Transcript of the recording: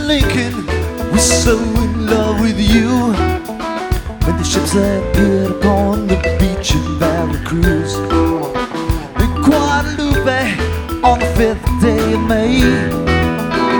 Lincoln was so in love with you. When the ships appeared